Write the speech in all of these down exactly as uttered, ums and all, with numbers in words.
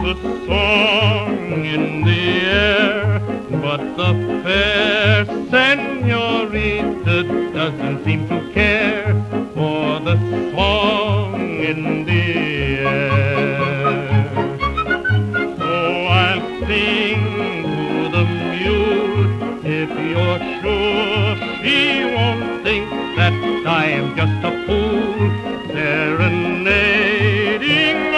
the song in the air, but the fair senorita doesn't seem to care for the song in the air. So I'll sing to the mule if you're sure she won't think that I am just a fool serenading a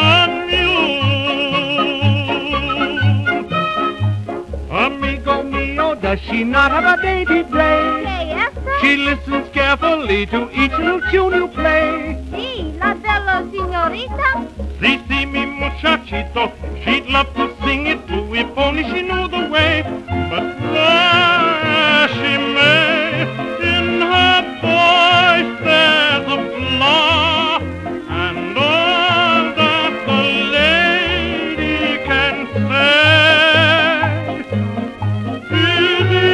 mule. Amigo mio, does she not have a dainty play? Yes, sir. She listens carefully to each little tune you play. Si, la bella signorita. Si, si, mi muchachito, she'd love to sing it too if only she knew the way. But why she may, in her voice there's a flaw, and all that the lady can say is the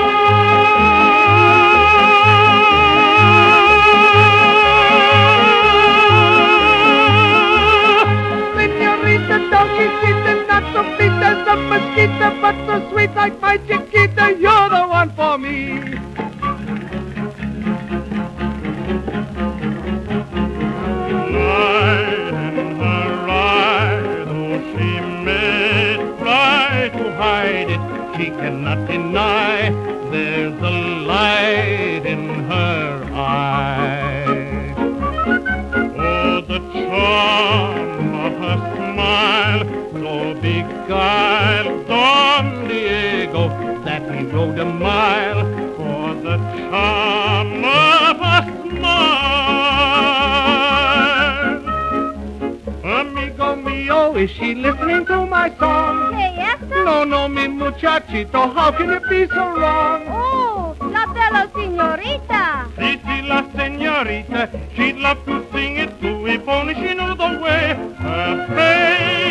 Senorita, don't you see that not so big as a mosquito, but so sweet like my Chiquita, you're the one for me. Light in her eye, though she may try to hide it, she cannot deny there's a light in her eye. Oh, the charm of her smile, so beguiled Don Diego that he rode a mile for the charm of her smile. Amigo mio, is she listening to my song? Yes, sir. No, no, mi muchachito, how can you be so wrong? Oh, la bella signorita. Si, si, la señorita, she'd love to sing it too if only she knew the way. Her face